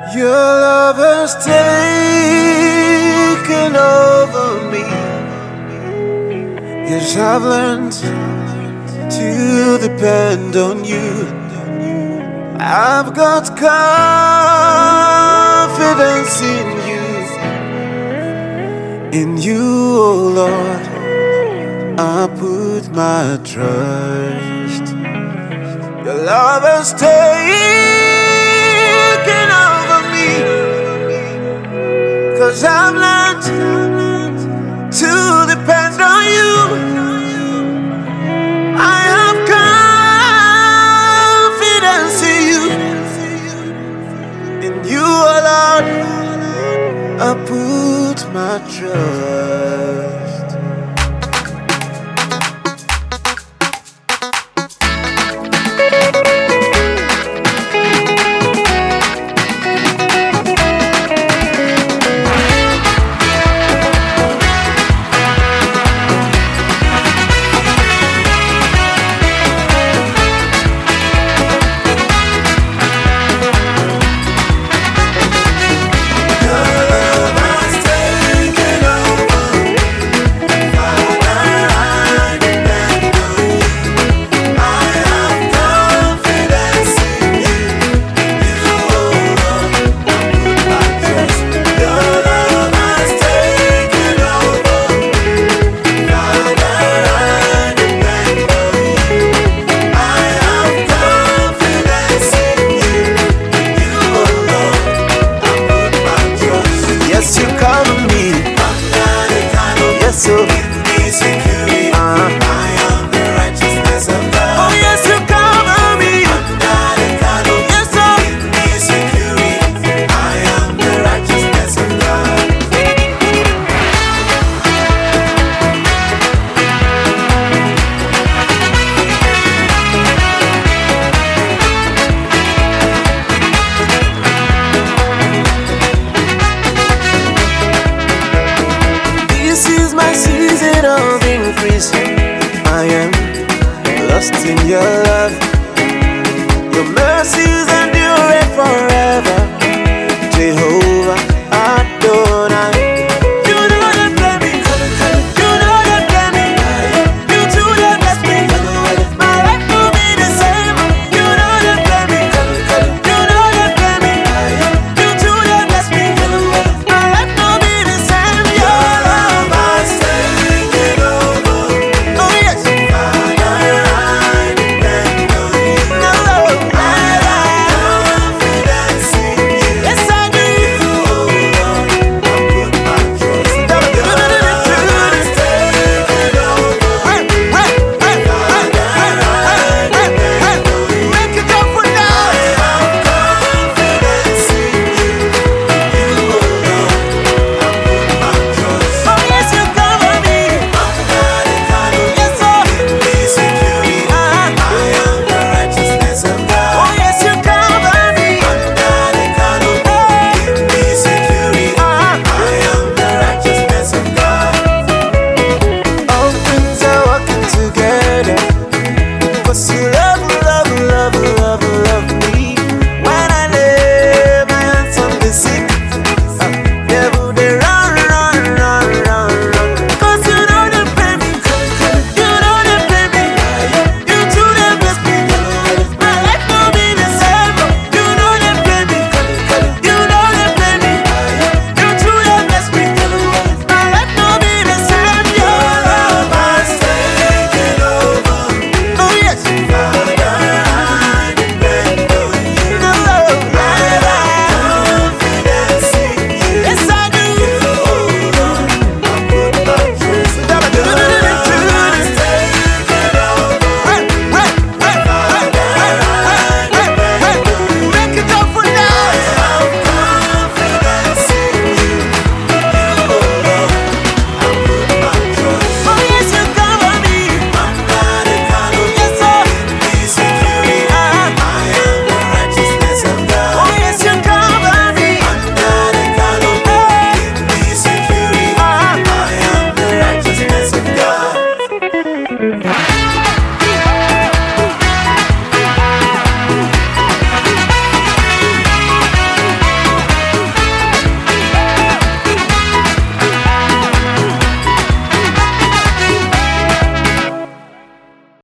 Your love has taken over me. Yes, I've learned to depend on you. I've got confidence in you, oh Lord. I put my trust. Your love has taken over me, 'cause I've learned to depend on you. I have confidence in you, oh Lord. I put my trust. So give me security. I am the righteousness of God. Oh yes, you cover me. Yes, sir. Give me security. I am the righteousness of God. This is my season of increase. I am lost in your love. Your mercy